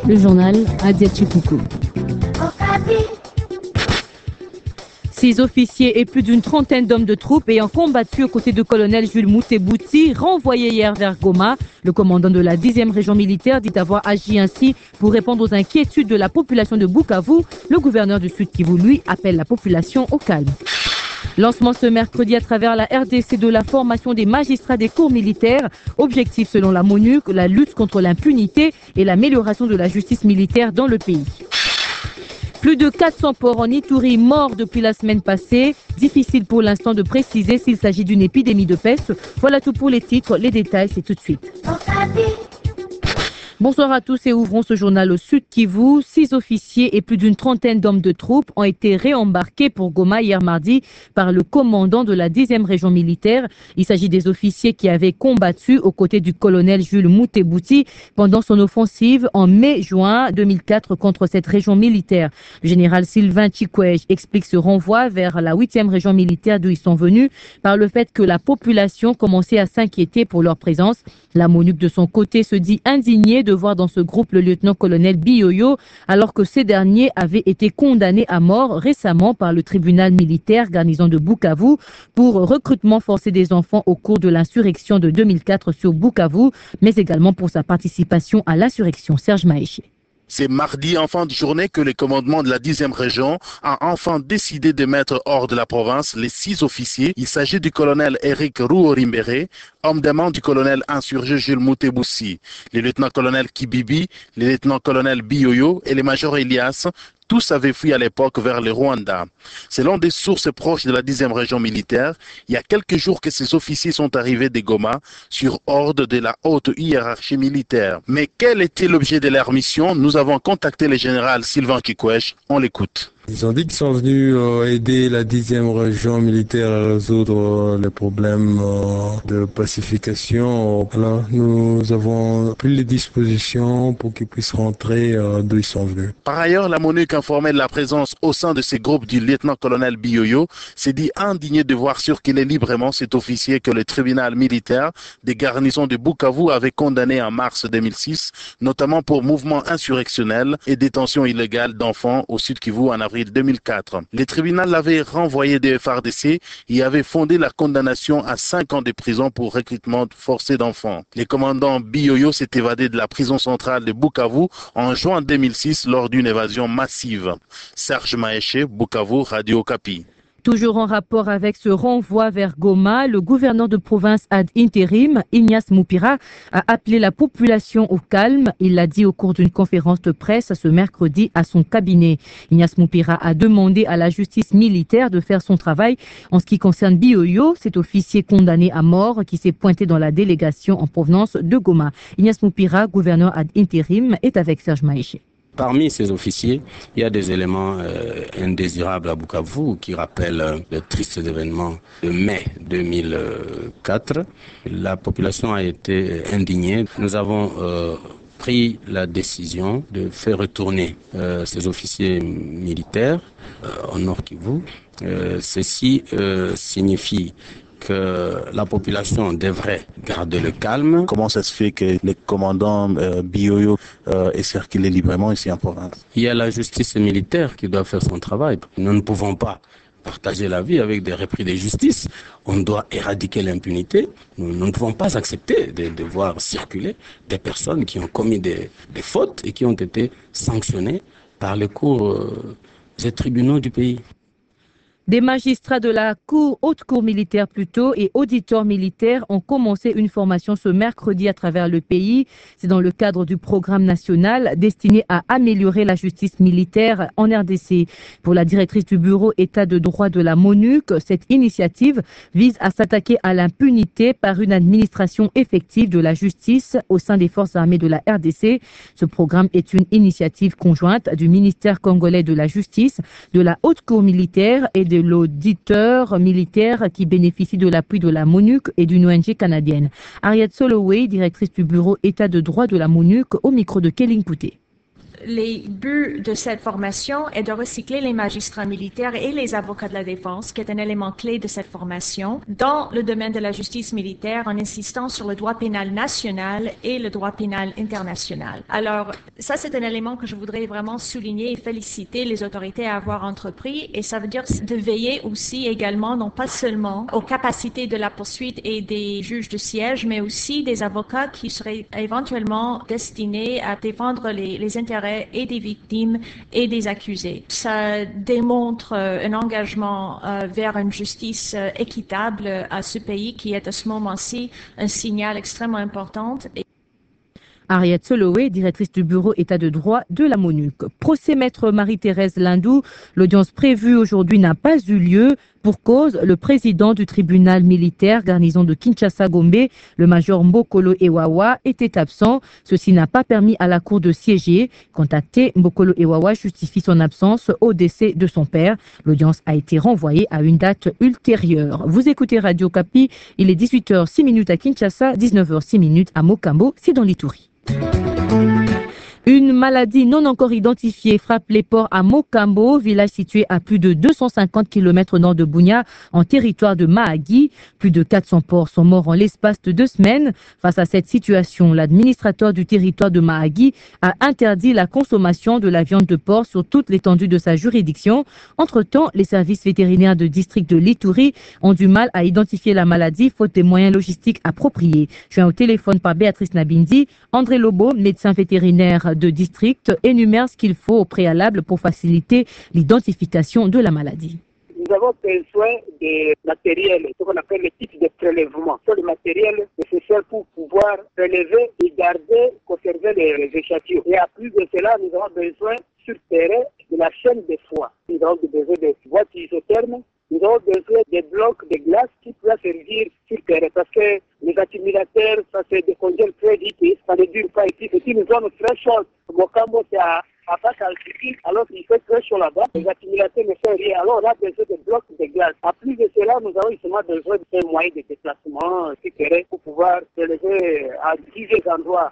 Le journal Adia Chikuku. 6 officiers et plus d'une trentaine d'hommes de troupes ayant combattu aux côtés du colonel Jules Moutebouti, renvoyés hier vers Goma. Le commandant de la 10e région militaire dit avoir agi ainsi pour répondre aux inquiétudes de la population de Bukavu. Le gouverneur du Sud Kivu, lui, appelle la population au calme. Lancement ce mercredi à travers la RDC de la formation des magistrats des cours militaires. Objectif selon la MONUC, la lutte contre l'impunité et l'amélioration de la justice militaire dans le pays. Plus de 400 porcs en Ituri morts depuis la semaine passée. Difficile pour l'instant de préciser s'il s'agit d'une épidémie de peste. Voilà tout pour les titres. Les détails, c'est tout de suite. Bonsoir à tous et ouvrons ce journal au Sud Kivu. 6 officiers et plus d'une trentaine d'hommes de troupes ont été réembarqués pour Goma hier mardi par le commandant de la 10e région militaire. Il s'agit des officiers qui avaient combattu aux côtés du colonel Jules Moutebouti pendant son offensive en mai-juin 2004 contre cette région militaire. Le général Sylvain Chikwej explique ce renvoi vers la 8e région militaire d'où ils sont venus par le fait que la population commençait à s'inquiéter pour leur présence. La MONUC de son côté se dit indignée de voir dans ce groupe le lieutenant-colonel Biyoyo alors que ces derniers avaient été condamnés à mort récemment par le tribunal militaire garnison de Bukavu pour recrutement forcé des enfants au cours de l'insurrection de 2004 sur Bukavu, mais également pour sa participation à l'insurrection. Serge Maéché. C'est mardi en fin de journée que le commandement de la 10e région a enfin décidé de mettre hors de la province les 6 officiers. Il s'agit du colonel Eric Rouorimbere, homme d'aimant du colonel insurgé Jules Moutebouti, les lieutenants-colonels Kibibi, les lieutenants-colonels Biyoyo et les majors Elias. Tous avaient fui à l'époque vers le Rwanda. Selon des sources proches de la 10e région militaire, il y a quelques jours que ces officiers sont arrivés de Goma sur ordre de la haute hiérarchie militaire. Mais quel était l'objet de leur mission? Nous avons contacté le général Sylvain Chikwech. On l'écoute. Ils ont dit qu'ils sont venus aider la 10e région militaire à résoudre les problèmes de pacification. Alors, nous avons pris les dispositions pour qu'ils puissent rentrer d'où ils sont venus. Par ailleurs, la MONUC informée de la présence au sein de ces groupes du lieutenant-colonel Biyoyo s'est dit indigné de voir circuler librement cet officier que le tribunal militaire des garnisons de Bukavu avait condamné en mars 2006, notamment pour mouvement insurrectionnel et détention illégale d'enfants au Sud Kivu en avril 2004. Le tribunal l'avait renvoyé des FARDC et avait fondé la condamnation à 5 ans de prison pour recrutement forcé d'enfants. Le commandant Biyoyo s'est évadé de la prison centrale de Bukavu en juin 2006 lors d'une évasion massive. Serge Maéché, Bukavu, Radio Okapi. Toujours en rapport avec ce renvoi vers Goma, le gouverneur de province ad intérim, Ignace Moupira, a appelé la population au calme. Il l'a dit au cours d'une conférence de presse ce mercredi à son cabinet. Ignace Moupira a demandé à la justice militaire de faire son travail en ce qui concerne Biyoyo, cet officier condamné à mort qui s'est pointé dans la délégation en provenance de Goma. Ignace Moupira, gouverneur ad intérim, est avec Serge Maéché. Parmi ces officiers, il y a des éléments indésirables à Bukavu qui rappellent les tristes événements de mai 2004. La population a été indignée. Nous avons pris la décision de faire retourner ces officiers militaires au Nord Kivu. Ceci signifie que la population devrait garder le calme. Comment ça se fait que le commandant Biyoyo est circulé librement ici en province? Il y a la justice militaire qui doit faire son travail. Nous ne pouvons pas partager la vie avec des repris de justice. On doit éradiquer l'impunité. Nous ne pouvons pas accepter de voir circuler des personnes qui ont commis des fautes et qui ont été sanctionnées par les cours et tribunaux du pays. Des magistrats de la haute cour militaire et auditeurs militaires ont commencé une formation ce mercredi à travers le pays. C'est dans le cadre du programme national destiné à améliorer la justice militaire en RDC. Pour la directrice du bureau État de droit de la MONUC, cette initiative vise à s'attaquer à l'impunité par une administration effective de la justice au sein des forces armées de la RDC. Ce programme est une initiative conjointe du ministère congolais de la Justice, de la haute cour militaire et de l'auditeur militaire qui bénéficie de l'appui de la MONUC et d'une ONG canadienne. Ariette Soloway, directrice du bureau État de droit de la MONUC, au micro de Kelling Pouté. les buts de cette formation est de recycler les magistrats militaires et les avocats de la défense, qui est un élément clé de cette formation, dans le domaine de la justice militaire en insistant sur le droit pénal national et le droit pénal international. Alors, ça, c'est un élément que je voudrais vraiment souligner et féliciter les autorités à avoir entrepris, et ça veut dire de veiller aussi également, non pas seulement aux capacités de la poursuite et des juges de siège, mais aussi des avocats qui seraient éventuellement destinés à défendre les intérêts et des victimes et des accusés. Ça démontre un engagement vers une justice équitable à ce pays qui est à ce moment-ci un signal extrêmement important. Ariette Soloway, directrice du bureau État de droit de la MONUC. Procès maître Marie-Thérèse Lindou, l'audience prévue aujourd'hui n'a pas eu lieu. Pour cause, le président du tribunal militaire garnison de Kinshasa-Gombe, le major Mbokolo Ewawa, était absent. Ceci n'a pas permis à la cour de siéger. Contacté, Mbokolo Ewawa justifie son absence au décès de son père. L'audience a été renvoyée à une date ultérieure. Vous écoutez Radio Kapi, il est 18h06 à Kinshasa, 19h06 à Mokambo, c'est dans l'Ituri. Une maladie non encore identifiée frappe les ports à Mokambo, village situé à plus de 250 km nord de Bunia, en territoire de Mahagi. Plus de 400 porcs sont morts en l'espace de 2 semaines. Face à cette situation, l'administrateur du territoire de Mahagi a interdit la consommation de la viande de porc sur toute l'étendue de sa juridiction. Entre-temps, les services vétérinaires de district de l'Ituri ont du mal à identifier la maladie faute des moyens logistiques appropriés. Je suis au téléphone par Béatrice Nabindi. André Lobo, médecin vétérinaire de district, énumère ce qu'il faut au préalable pour faciliter l'identification de la maladie. Nous avons besoin de matériel, ce qu'on appelle le type de prélèvement. C'est le matériel nécessaire pour pouvoir prélever et garder, conserver les échantillons. Et à plus de cela, nous avons besoin sur terrain de la chaîne de foie. Nous avons besoin de boîtes isothermes. Nous avons besoin des blocs de glace qui peuvent servir sur terrain parce que les accumulateurs, ça se décongèle très vite et ça ne dure pas ici. C'est une zone très chaude. Mokambo, c'est à face altitude, alors qu'il fait très chaud là-bas. Les accumulateurs ne font rien. Alors on a besoin de blocs de glace. À plus de cela, nous avons justement besoin de moyens de déplacement sur terrain pour pouvoir prélever à divers endroits.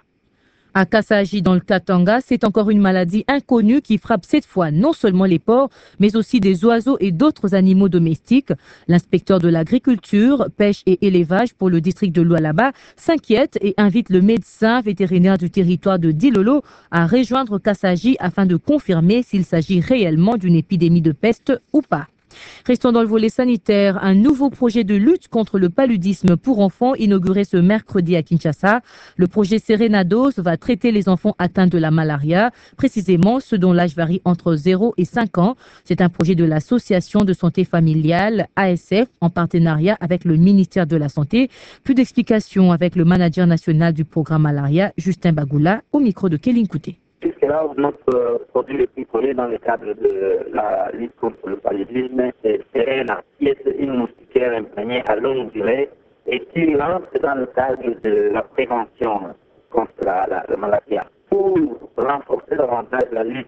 À Kassaji, dans le Katanga, c'est encore une maladie inconnue qui frappe cette fois non seulement les porcs, mais aussi des oiseaux et d'autres animaux domestiques. L'inspecteur de l'agriculture, pêche et élevage pour le district de Lualaba s'inquiète et invite le médecin vétérinaire du territoire de Dilolo à rejoindre Kassaji afin de confirmer s'il s'agit réellement d'une épidémie de peste ou pas. Restons dans le volet sanitaire. Un nouveau projet de lutte contre le paludisme pour enfants inauguré ce mercredi à Kinshasa. Le projet Serenados va traiter les enfants atteints de la malaria, précisément ceux dont l'âge varie entre 0 et 5 ans. C'est un projet de l'Association de santé familiale, ASF, en partenariat avec le ministère de la Santé. Plus d'explications avec le manager national du programme malaria, Justin Bagoula, au micro de Kéline Kouté. C'est là notre produit le plus connu dans le cadre de la lutte contre le paludisme, c'est Serena, qui est une moustiquaire imprégnée à longue durée et qui rentre dans le cadre de la prévention contre la maladie. Pour renforcer davantage la lutte,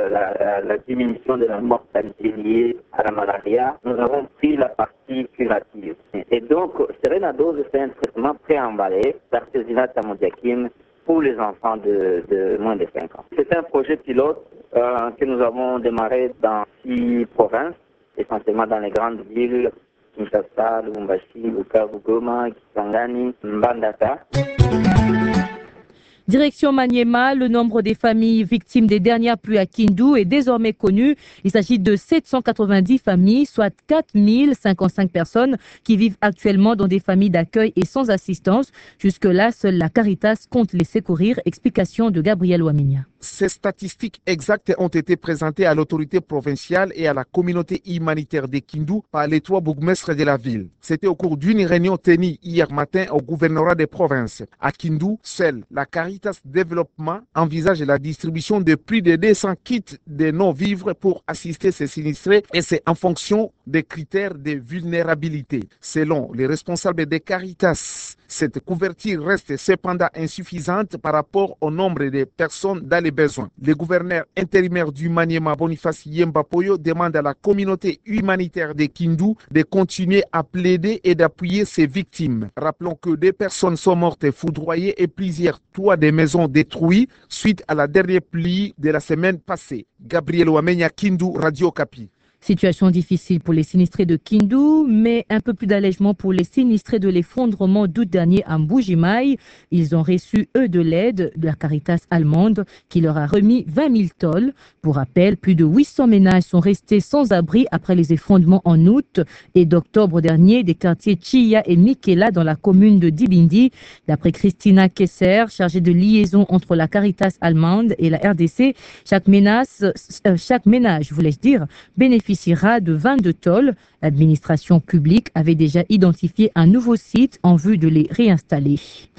la diminution de la mortalité liée à la malaria, nous avons pris la partie curative. Et donc, Serenados, c'est un traitement préemballé d'artésinat tamodiaquine pour les enfants de moins de 5 ans. C'est un projet pilote que nous avons démarré dans 6 provinces, essentiellement dans les grandes villes, Kinshasa, Lubumbashi, Bukavu, Goma, Kisangani, Mbandaka. Direction Maniema, le nombre des familles victimes des dernières pluies à Kindu est désormais connu. Il s'agit de 790 familles, soit 4055 personnes qui vivent actuellement dans des familles d'accueil et sans assistance. Jusque-là, seule la Caritas compte les secourir. Explication de Gabriel Ouaminia. Ces statistiques exactes ont été présentées à l'autorité provinciale et à la communauté humanitaire de Kindu par les 3 bourgmestres de la ville. C'était au cours d'une réunion tenue hier matin au gouvernorat des provinces. À Kindu, seule la Caritas Développement envisage la distribution de plus de 200 kits de non-vivres pour assister ces sinistrés et c'est en fonction des critères de vulnérabilité. Selon les responsables des Caritas, cette couverture reste cependant insuffisante par rapport au nombre de personnes dans les besoins. Le gouverneur intérimaire du Maniema, Boniface Yemba Poyo, demande à la communauté humanitaire de Kindu de continuer à plaider et d'appuyer ses victimes. Rappelons que 2 personnes sont mortes foudroyées et plusieurs toits des maisons détruits suite à la dernière pluie de la semaine passée. Gabriel Ouamenya, Kindu, Radio Okapi. Situation difficile pour les sinistrés de Kindu, mais un peu plus d'allègement pour les sinistrés de l'effondrement d'août dernier à Mbujimaï. Ils ont reçu, eux, de l'aide de la Caritas allemande qui leur a remis 20 000 tolls. Pour rappel, plus de 800 ménages sont restés sans abri après les effondrements en août et d'octobre dernier des quartiers Chia et Mikela dans la commune de Dibindi. D'après Christina Kesser, chargée de liaison entre la Caritas allemande et la RDC, chaque ménage, voulais-je dire, bénéficiera de 22 tolls. L'administration publique avait déjà identifié un nouveau site en vue de les réinstaller.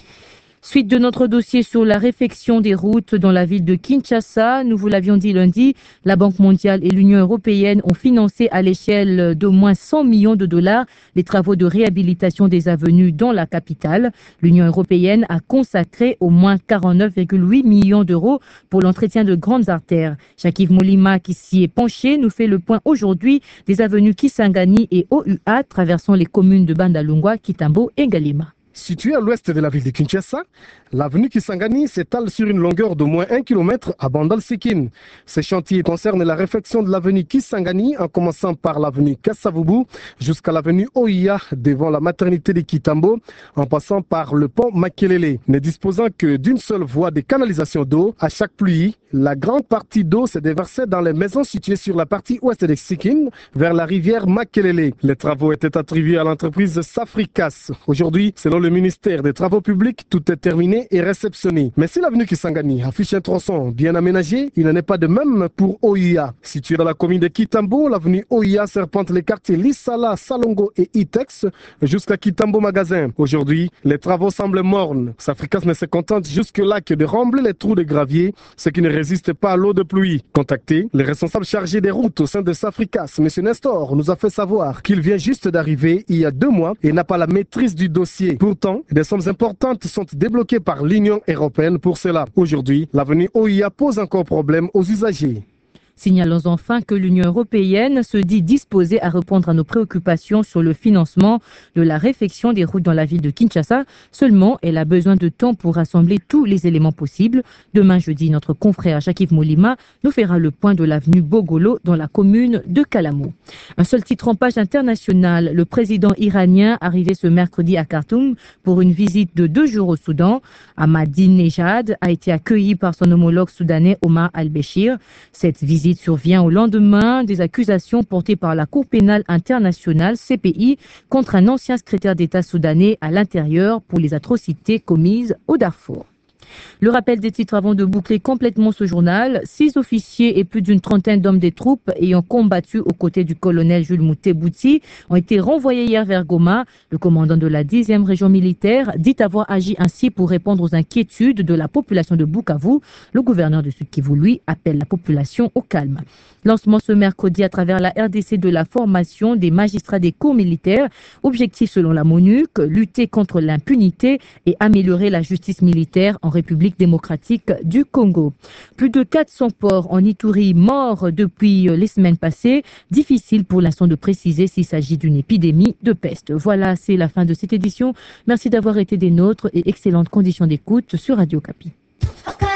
Suite de notre dossier sur la réfection des routes dans la ville de Kinshasa, nous vous l'avions dit lundi, la Banque mondiale et l'Union européenne ont financé à l'échelle d'au moins 100 millions de dollars les travaux de réhabilitation des avenues dans la capitale. L'Union européenne a consacré au moins 49,8 millions d'euros pour l'entretien de grandes artères. Jacques-Yves Molima, qui s'y est penché, nous fait le point aujourd'hui des avenues Kisangani et OUA traversant les communes de Bandalungwa, Kitambo et Galima. Située à l'ouest de la ville de Kinshasa, l'avenue Kisangani s'étale sur une longueur d'au moins 1 km à Bandal-Sikine. Ces chantiers concernent la réfection de l'avenue Kisangani en commençant par l'avenue Kassavubu jusqu'à l'avenue Oia devant la maternité de Kitambo en passant par le pont Makelele. Ne disposant que d'une seule voie de canalisation d'eau, à chaque pluie, la grande partie d'eau s'est déversée dans les maisons situées sur la partie ouest de Sikine vers la rivière Makelele. Les travaux étaient attribués à l'entreprise Safricas. Aujourd'hui, selon le ministère des Travaux publics, tout est terminé et réceptionné. Mais si l'avenue Kisangani affiche un tronçon bien aménagé, il n'en est pas de même pour Oia. Située dans la commune de Kitambo, l'avenue Oia serpente les quartiers Lissala, Salongo et Itex jusqu'à Kitambo Magasin. Aujourd'hui, les travaux semblent mornes. Safricas ne se contente jusque-là que de rembler les trous de gravier, ce qui ne résiste pas à l'eau de pluie. Contacté, le responsable chargé des routes au sein de Safricas, M. Nestor, nous a fait savoir qu'il vient juste d'arriver il y a 2 mois et n'a pas la maîtrise du dossier. Pourtant, des sommes importantes sont débloquées par l'Union européenne pour cela. Aujourd'hui, l'avenue OIA pose encore problème aux usagers. Signalons enfin que l'Union européenne se dit disposée à répondre à nos préoccupations sur le financement de la réfection des routes dans la ville de Kinshasa. Seulement, elle a besoin de temps pour rassembler tous les éléments possibles. Demain jeudi, notre confrère Jacques-Yves Molima nous fera le point de l'avenue Bogolo dans la commune de Kalamo. Un seul titre en page internationale. Le président iranien arrivé ce mercredi à Khartoum pour une visite de 2 jours au Soudan. Ahmadinejad a été accueilli par son homologue soudanais Omar al-Béchir. Cette visite survient au lendemain des accusations portées par la Cour pénale internationale, CPI, contre un ancien secrétaire d'État soudanais à l'intérieur pour les atrocités commises au Darfour. Le rappel des titres avant de boucler complètement ce journal. 6 officiers et plus d'une trentaine d'hommes des troupes ayant combattu aux côtés du colonel Jules Moutebouti ont été renvoyés hier vers Goma. Le commandant de la 10e région militaire dit avoir agi ainsi pour répondre aux inquiétudes de la population de Bukavu. Le gouverneur de Sud Kivu, lui, appelle la population au calme. Lancement ce mercredi à travers la RDC de la formation des magistrats des cours militaires. Objectif selon la MONUC, lutter contre l'impunité et améliorer la justice militaire en République démocratique du Congo. Plus de 400 porcs en Ituri morts depuis les semaines passées. Difficile pour l'instant de préciser s'il s'agit d'une épidémie de peste. Voilà, c'est la fin de cette édition. Merci d'avoir été des nôtres et excellentes conditions d'écoute sur Radio Okapi.